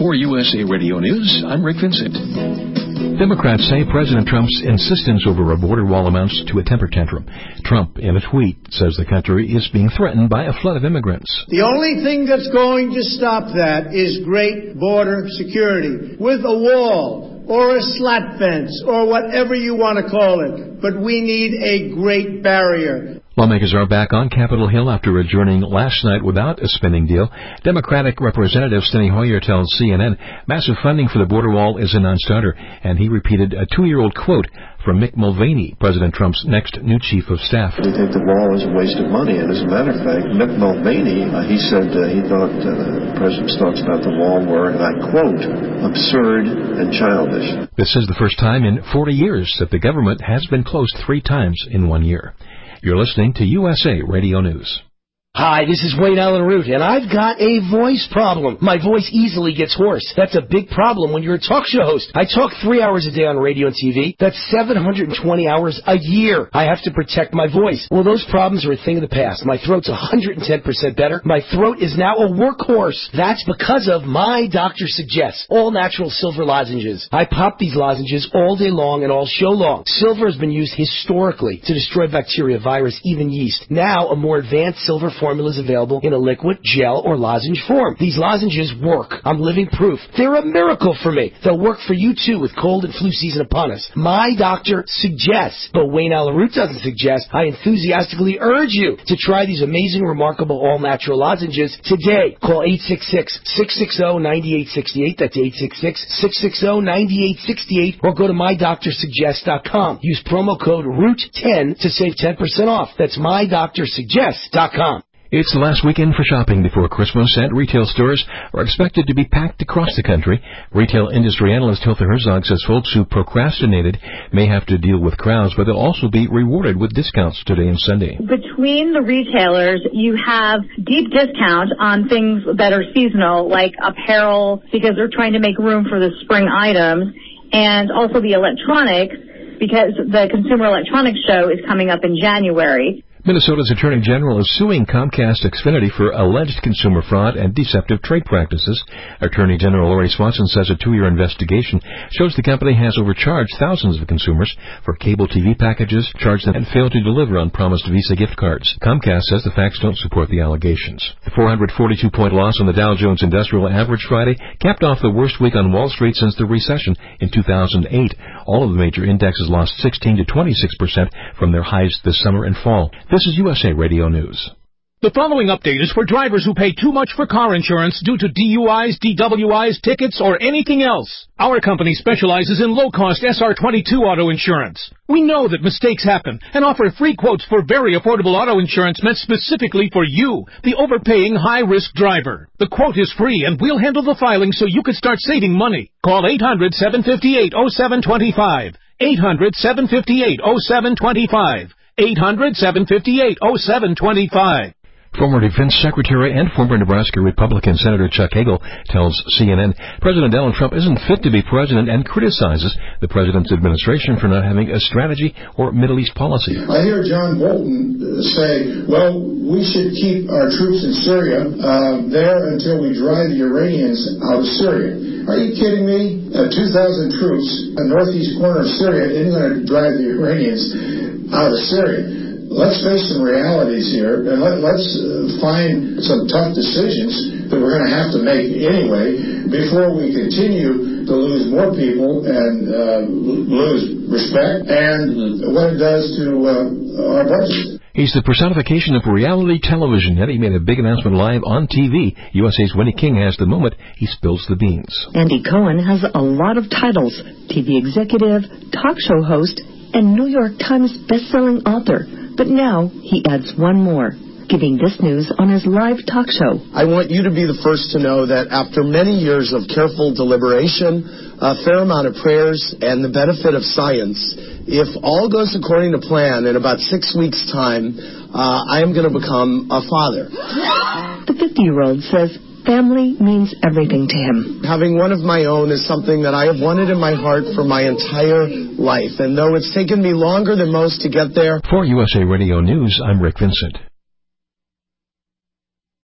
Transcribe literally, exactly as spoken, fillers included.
For U S A Radio News, I'm Rick Vincent. Democrats say President Trump's insistence over a border wall amounts to a temper tantrum. Trump, in a tweet, says the country is being threatened by a flood of immigrants. The only thing that's going to stop that is great border security with a wall or a slat fence or whatever you want to call it. But we need a great barrier. Lawmakers are back on Capitol Hill after adjourning last night without a spending deal. Democratic Representative Steny Hoyer tells C N N massive funding for the border wall is a non-starter, and he repeated a two-year-old quote from Mick Mulvaney, President Trump's next new chief of staff. We think the wall is a waste of money, and as a matter of fact, Mick Mulvaney, uh, he said uh, he thought uh, the president's thoughts about the wall were, and I quote, absurd and childish. This is the first time in forty years that the government has been closed three times in one year. You're listening to U S A Radio News. Hi, this is Wayne Allen Root, and I've got a voice problem. My voice easily gets hoarse. That's a big problem when you're a talk show host. I talk three hours a day on radio and T V. That's seven hundred twenty hours a year. I have to protect my voice. Well, those problems are a thing of the past. My throat's one hundred ten percent better. My throat is now a workhorse. That's because of My Doctor Suggests, all natural silver lozenges. I pop these lozenges all day long and all show long. Silver has been used historically to destroy bacteria, virus, even yeast. Now, a more advanced silver formula is available in a liquid, gel, or lozenge form. These lozenges work. I'm living proof. They're a miracle for me. They'll work for you, too, with cold and flu season upon us. My Doctor Suggests, but Wayne Allen Root doesn't suggest. I enthusiastically urge you to try these amazing, remarkable, all-natural lozenges today. Call eight six six, six six zero, nine eight six eight. That's eight six six, six six zero, nine eight six eight. Or go to my doctor suggest dot com. Use promo code root ten to save ten percent off. That's my doctor suggest dot com. It's the last weekend for shopping before Christmas, and retail stores are expected to be packed across the country. Retail industry analyst Hilda Herzog says folks who procrastinated may have to deal with crowds, but they'll also be rewarded with discounts today and Sunday. Between the retailers, you have deep discount on things that are seasonal, like apparel, because they're trying to make room for the spring items, and also the electronics, because the Consumer Electronics Show is coming up in January. Minnesota's Attorney General is suing Comcast Xfinity for alleged consumer fraud and deceptive trade practices. Attorney General Lori Swanson says a two-year investigation shows the company has overcharged thousands of consumers for cable T V packages, charged them, and failed to deliver on promised Visa gift cards. Comcast says the facts don't support the allegations. The four hundred forty-two point loss on the Dow Jones Industrial Average Friday capped off the worst week on Wall Street since the recession in two thousand eight. All of the major indexes lost sixteen to twenty-six percent from their highs this summer and fall. This is U S A Radio News. The following update is for drivers who pay too much for car insurance due to D U Is, D W Is, tickets, or anything else. Our company specializes in low-cost S R twenty-two auto insurance. We know that mistakes happen and offer free quotes for very affordable auto insurance meant specifically for you, the overpaying high-risk driver. The quote is free, and we'll handle the filing so you can start saving money. Call eight hundred, seven five eight, oh seven two five. eight hundred, seven five eight, oh seven two five. eight hundred, seven five eight, oh seven two five. Former Defense Secretary and former Nebraska Republican Senator Chuck Hagel tells C N N President Donald Trump isn't fit to be president and criticizes the president's administration for not having a strategy or Middle East policy. I hear John Bolton say, well, we should keep our troops in Syria uh, there until we drive the Iranians out of Syria. Are you kidding me? Uh, two thousand troops in the northeast corner of Syria isn't going to drive the Iranians out of Syria. Let's face some realities here, and let, let's uh, find some tough decisions that we're going to have to make anyway before we continue to lose more people and uh, lose respect and what it does to uh, our budget. He's the personification of reality television, and he made a big announcement live on T V. U S A's Winnie King has the moment he spills the beans. Andy Cohen has a lot of titles: T V executive, talk show host, and New York Times best-selling author. But now he adds one more, giving this news on his live talk show. I want you to be the first to know that after many years of careful deliberation, a fair amount of prayers, and the benefit of science, if all goes according to plan, in about six weeks' time, uh, I am going to become a father. The fifty-year-old says family means everything to him. Having one of my own is something that I have wanted in my heart for my entire life. And though it's taken me longer than most to get there. For U S A Radio News, I'm Rick Vincent.